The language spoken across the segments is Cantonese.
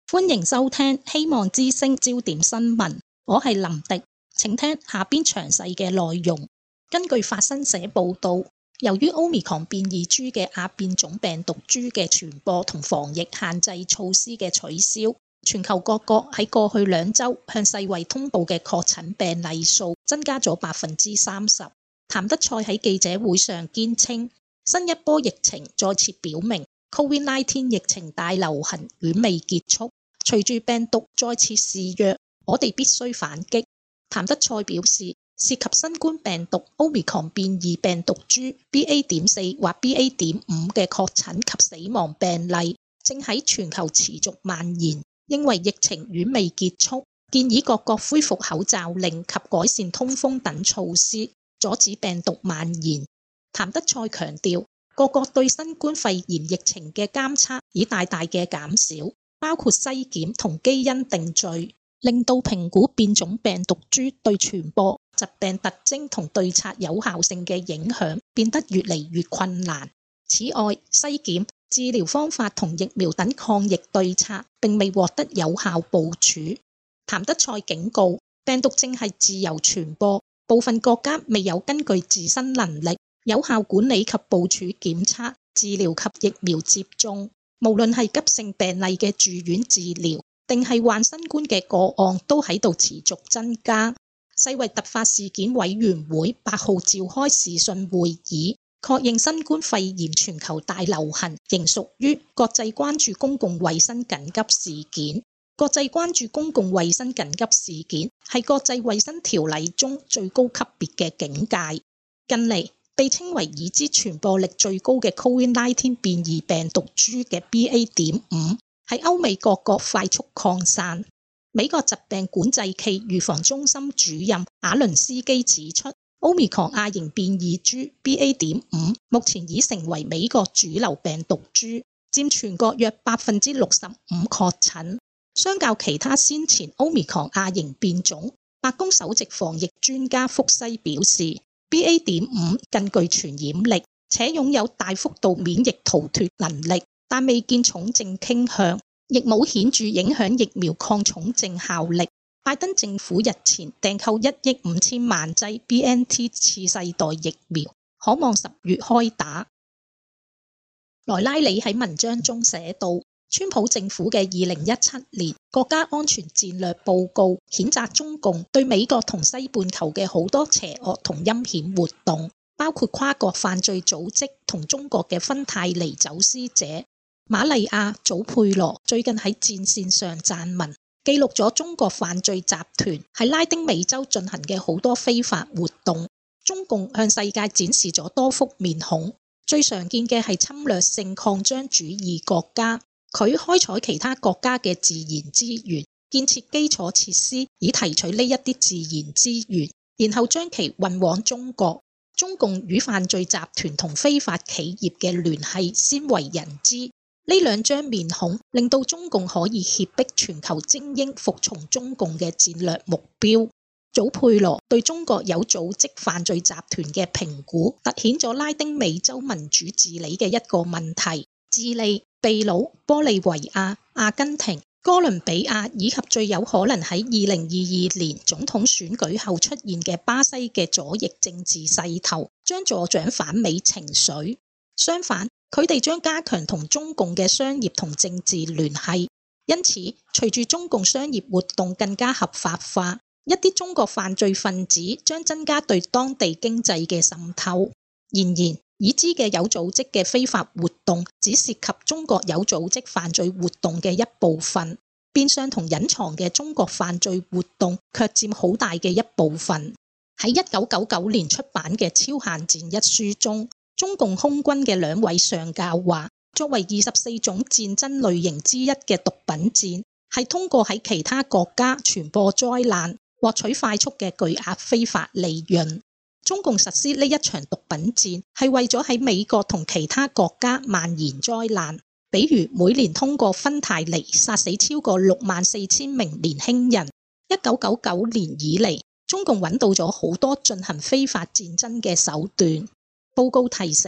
歡迎收聽希望之聲焦點新聞，我係林迪，請聽下邊詳細嘅內容。根據法新社報道，由於 Omicron 變異株嘅亞變種病毒株嘅傳播同防疫限制措施嘅取消，全球各國喺過去2週向世衛通報嘅確診病例數增加咗30%。譚德塞喺記者會上堅稱，新一波疫情再次表明 COVID-19 疫情大流行遠未結束，隨住病毒再次肆虐，我哋必須反擊。譚德塞表示，涉及新冠病毒 Omicron 變異病毒株 BA.4 或 BA.5 嘅確診及死亡病例正喺全球持續蔓延，認為疫情遠未結束，建議各國恢復口罩令及改善通風等措施，阻止病毒蔓延。譚德塞強調，各國對新冠肺炎疫情嘅監測已大大嘅減少，包括篩檢同基因定序，令到評估變種病毒株對傳播、疾病特徵同對策有效性嘅影響變得越嚟越困難。此外，篩檢、治療方法同疫苗等抗疫對策並未獲得有效部署。譚德塞警告，病毒正係自由傳播，部分國家未有根據自身能力有效管理及部署檢測、治療及疫苗接種，無論係急性病例嘅住院治療，定係患新冠嘅個案，都喺度持續增加。世衛突發事件委員會8號召開視訊會議，確認新冠肺炎全球大流行仍屬於國際關注公共衛生緊急事件。國際關注公共衛生緊急事件係國際衛生條例中最高級別嘅警戒。近嚟被稱為已知傳播力最高嘅 COVID-19 變異病毒株嘅 BA.5 喺歐美各國快速擴散。美國疾病管制暨預防中心主任瓦倫斯基指出，Omicron 亞型變異株 BA.5 目前已成為美國主流病毒株，佔全國約65%確診。相較其他先前 Omicron 亞型變種，白宮首席防疫專家福西表示，BA.5 更具傳染力，且擁有大幅度免疫逃脫能力，但未見重症傾向，亦冇顯著影響疫苗抗重症效力。拜登政府日前訂購1億5千萬劑 BNT 次世代疫苗，可望10月開打。萊拉里喺文章中寫道，川普政府嘅2017年國家安全戰略報告譴責中共對美國同西半球嘅好多邪惡同陰險活動，包括跨國犯罪組織同中國嘅芬太尼走私者。瑪麗亞·祖佩羅最近喺戰線上撰文，記錄咗中國犯罪集團喺拉丁美洲進行嘅好多非法活動。中共向世界展示咗多副面孔，最常見嘅係侵略性擴張主義國家。佢開採其他國家嘅自然資源，建設基礎設施以提取呢一啲自然資源，然後將其運往中國。中共與犯罪集團同非法企業嘅聯繫鮮為人知。呢2張面孔令到中共可以脅迫全球精英服從中共嘅戰略目標。祖佩羅對中國有組織犯罪集團嘅評估，凸顯咗拉丁美洲民主治理嘅一個問題。智利、秘魯、玻利維亞、阿根廷、哥倫比亞以及最有可能喺2022年總統選舉後出現嘅巴西嘅左翼政治勢頭，將助長反美情緒。相反，佢哋將加強同中共嘅商業同政治聯繫。因此，隨住中共商業活動更加合法化，一啲中國犯罪分子將增加對當地經濟嘅滲透。然而，已知嘅有組織嘅非法活動只涉及中國有組織犯罪活動嘅一部分，變相同隱藏嘅中國犯罪活動卻佔好大嘅一部分。喺1999年出版嘅《超限戰》一書中，中共空軍嘅2位上校話，作為24種戰爭類型之一嘅毒品戰，係通過喺其他國家傳播災難，獲取快速嘅巨額非法利潤。中共實施呢一場毒品戰係為咗喺美國同其他國家蔓延災難，比如每年通過芬太尼殺死超過64000名年輕人。1999年以嚟，中共揾到咗好多進行非法戰爭嘅手段。報告提醒，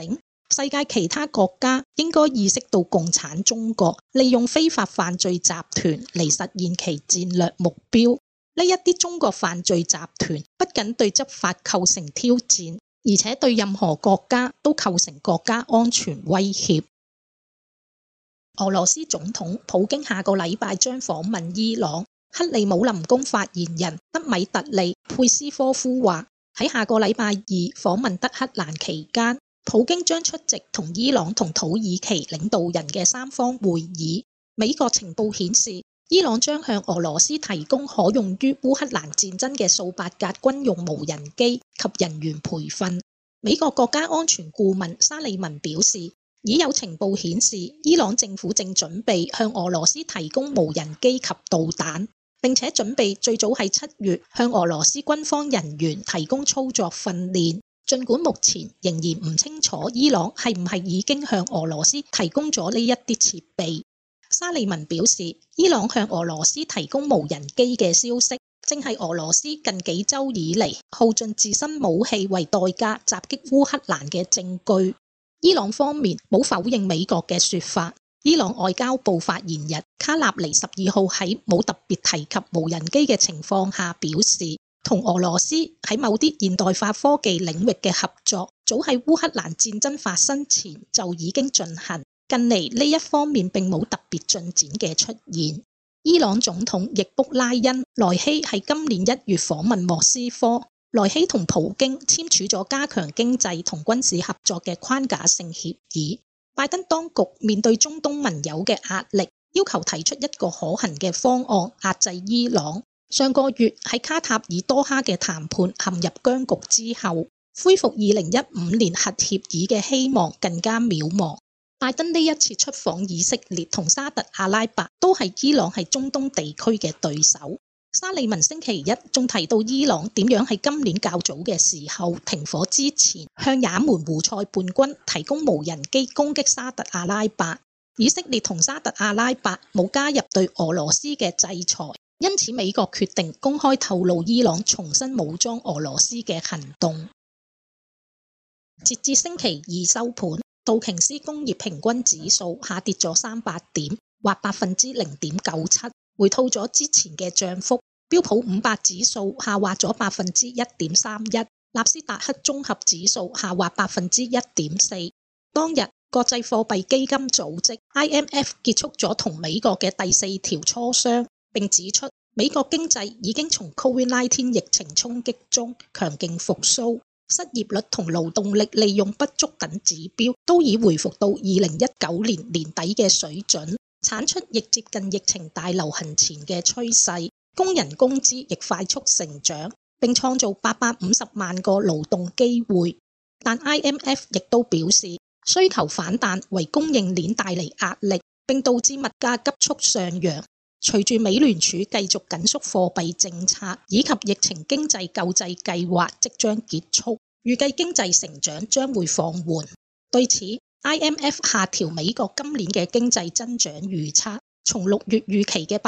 世界其他國家應該意識到共產中國利用非法犯罪集團嚟實現其戰略目標。呢一啲中國犯罪集團不僅對執法構成挑戰，而且對任何國家都構成國家安全威脅。俄羅斯總統普京下個禮拜將訪問伊朗。克里姆林宮發言人德米特利佩斯科夫話，喺下個禮拜二訪問德黑蘭期間，普京將出席同伊朗同土耳其領導人嘅三方會議。美國情報顯示，伊朗將向俄羅斯提供可用於烏克蘭戰爭嘅數百架軍用無人機及人員培訓。美國國家安全顧問沙利文表示，已有情報顯示，伊朗政府正準備向俄羅斯提供無人機及導彈，並且準備最早喺7月向俄羅斯軍方人員提供操作訓練。儘管目前仍然唔清楚伊朗係唔係已經向俄羅斯提供咗呢一啲設備。沙利文表示，伊朗向俄羅斯提供無人機嘅消息，正係俄羅斯近幾週以嚟耗盡自身武器為代價襲擊烏克蘭嘅證據。伊朗方面冇否認美國嘅說法。伊朗外交部發言人卡納尼12號喺冇特別提及無人機嘅情況下表示，同俄羅斯喺某啲現代化科技領域嘅合作，早喺烏克蘭戰爭發生前就已經進行。近嚟呢一方面並冇特別進展嘅出現。伊朗總統易卜拉欣萊希喺今年1月訪問莫斯科。萊希同普京簽署咗加強經濟同軍事合作嘅框架性協議。拜登當局面對中東盟友嘅壓力，要求提出一個可行嘅方案壓制伊朗。上個月喺卡塔爾多哈嘅談判陷入僵局之後，恢復2015年核協議嘅希望更加渺茫。拜登呢一次出訪以色列同沙特阿拉伯，都係伊朗喺中東地區嘅對手。沙利文星期一仲提到伊朗點樣喺今年較早嘅時候停火之前，向也門胡塞叛軍提供無人機攻擊沙特阿拉伯。以色列同沙特阿拉伯冇加入對俄羅斯嘅制裁，因此美國決定公開透露伊朗重新武裝俄羅斯嘅行動。截至星期二收盤，道瓊斯工業平均指數下跌咗300點，或 0.97%。回吐咗之前嘅漲幅。標普500指數下滑咗 1.31%， 納斯達克綜合指數下滑 1.4%。當日國際貨幣基金組織 IMF 結束咗同美國嘅第4條磋商，並指出美國經濟已經從 COVID-19 疫情衝擊中強勁復甦，失業率同勞動力利用不足等指標都已回復到2019年年底嘅水準。產出亦接近疫情大流行前嘅趨勢，工人工資亦快速成長，並創造850萬個勞動機會。但 IMF 亦都表示，需求反彈為供應鏈帶嚟壓力，並導致物價急速上揚。隨住美聯儲繼續緊縮貨幣政策以及疫情經濟救濟計劃即將結束，預計經濟成長將會放緩。對此，IMF 下調美國今年嘅經濟增長預測，從6月預期嘅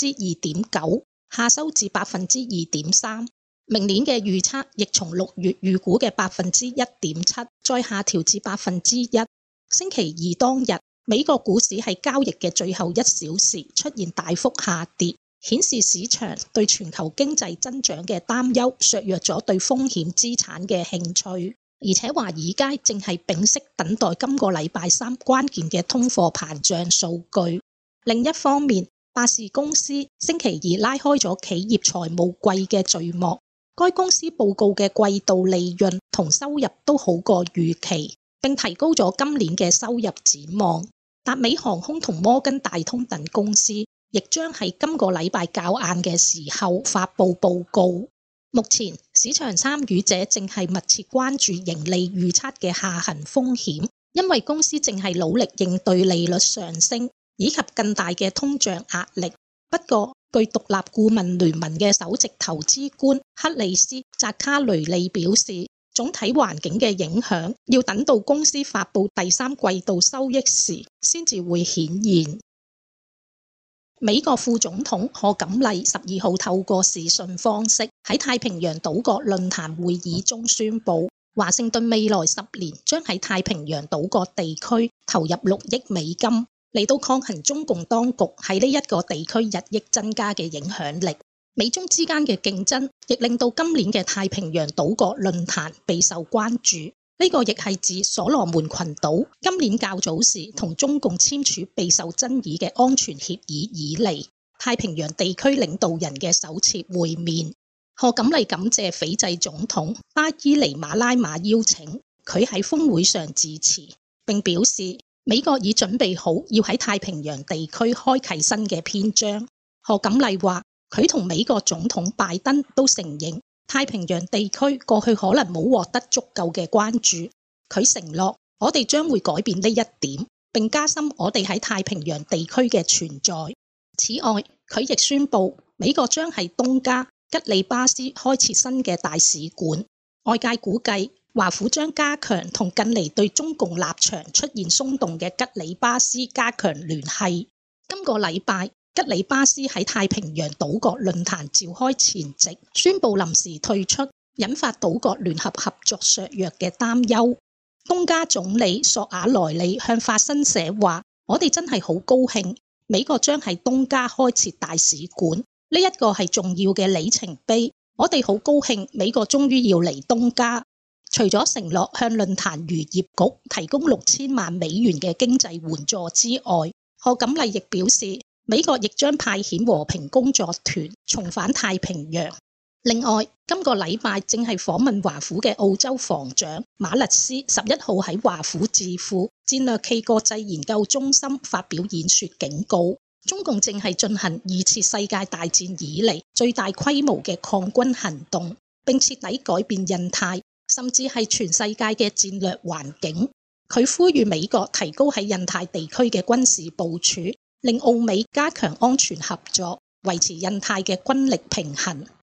2.9% 下收至 2.3%， 明年嘅預測亦從6月預估嘅 1.7% 再下調至 1%。星期二當日，美國股市喺交易嘅最後1小時出現大幅下跌，顯示市場對全球經濟增長嘅擔憂削弱咗對風險資產嘅興趣。而且華爾街正係屏息等待今個禮拜3關鍵嘅通貨膨脹數據。另一方面，百事公司星期二拉開咗企業財務季嘅序幕，該公司報告嘅季度利潤同收入都好過預期，並提高咗今年嘅收入展望。達美航空同摩根大通等公司亦將喺今個禮拜較晏嘅時候發布報告。目前市場參與者正係密切關注盈利預測嘅下行風險，因為公司正係努力應對利率上升以及更大嘅通脹壓力。不過，據獨立顧問聯盟嘅首席投資官克里斯·扎卡雷利表示，總體環境嘅影響要等到公司發布第3季度收益時先至會顯現。美國副總統賀錦麗12號透過視訊方式喺太平洋島國論壇會議中宣布， 華盛頓未來10年將喺太平洋島國地區投入6億美金，嚟到抗衡中共當局喺呢一個地區日益增加嘅影響力。美中之間嘅競爭亦令到今年嘅太平洋島國論壇備受關注。呢個亦係自所羅門群島今年較早時同中共簽署備受爭議嘅安全協議以嚟，太平洋地區領導人嘅首次會面。賀錦麗感謝斐濟總統巴伊尼馬拉馬邀請，佢喺峰會上致辭，並表示美國已準備好要喺太平洋地區開啟新嘅篇章。賀錦麗話，佢同美國總統拜登都承認太平洋地區過去可能冇獲得足夠嘅關注。佢承諾我哋將會改變呢一點，並加深我哋喺太平洋地區嘅存在。此外，佢亦宣布美國將喺東加吉里巴斯開設新嘅大使館。外界估計華府將加強同近嚟對中共立場出現鬆動嘅吉里巴斯加強聯繫。今個禮拜，吉里巴斯喺太平洋島國論壇召開前夕宣布臨時退出，引發島國聯合合作削弱嘅擔憂。東加總理索瓦萊里向法新社話，我哋真係好高興美國將喺東加開設大使館，呢一個係重要嘅里程碑。我哋好高興美國終於要嚟東加。除咗承諾向論壇漁業局提供6000萬美元嘅經濟援助之外，賀錦麗亦表示美國亦將派遣和平工作團重返太平洋。另外，今個禮拜正係訪問華府嘅澳洲防長馬勒斯11號喺華府智庫戰略暨國際研究中心發表演說，警告中共正係進行2次世界大戰以嚟最大規模嘅抗軍行動，並徹底改變印太甚至係全世界嘅戰略環境。佢呼籲美國提高喺印太地區嘅軍事部署，令澳美加強安全合作，維持印太嘅軍力平衡。